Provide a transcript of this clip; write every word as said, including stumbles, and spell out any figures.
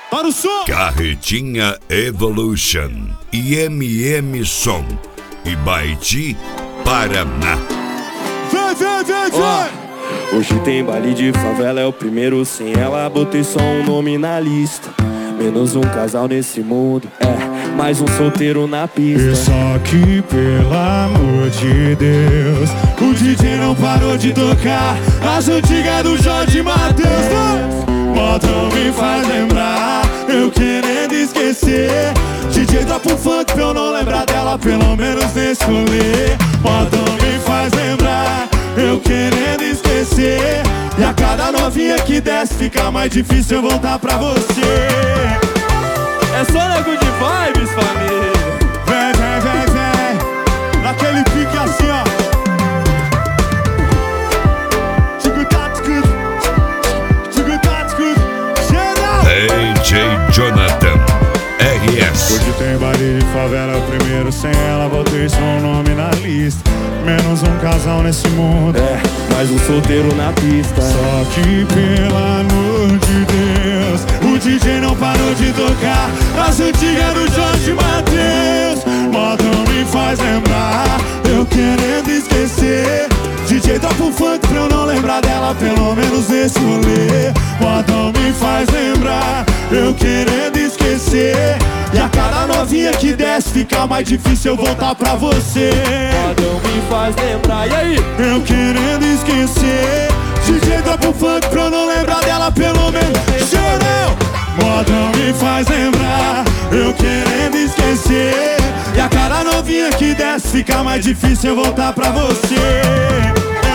Para o som! Carretinha Evolution, I M M Som e Baiti, Paraná. Vem, vem, vem, vem! Hoje tem baile de favela, é o primeiro sem ela. Botei só um nome na lista. Menos um casal nesse mundo, é, mais um solteiro na pista. E só que, pelo amor de Deus, o D J não parou de tocar as antigas do Jorge Mateus. Modão me faz lembrar, eu querendo esquecer. D J dropa um funk pra eu não lembrar dela, pelo menos nesse rolê. Modão me faz lembrar, eu querendo esquecer. E a cada novinha que desce fica mais difícil eu voltar pra você. É só na good vibes, família. Vem, vem, vem, vem. Naquele pique assim, ó. D J Jonathan R S. Hoje tem baile de favela, primeiro sem ela. Botei só um nome na lista. Menos um casal nesse mundo, é, mais um solteiro na pista. Só que, pelo amor de Deus, o D J não parou de tocar as antigas do Jorge Mateus. Modão me faz lembrar, eu querendo esquecer. D J dropa um funk pra eu não lembrar dela, pelo menos nesse rolê. Modão me faz lembrar, eu querendo esquecer. E a cada novinha que desce fica mais difícil eu voltar pra você. Modão me faz lembrar, e aí? Eu querendo esquecer. D J dropa um funk pra eu não lembrar dela, pelo menos. Chorão! Modão me faz lembrar, eu querendo esquecer. E a cada novinha que desce fica mais difícil eu voltar pra você.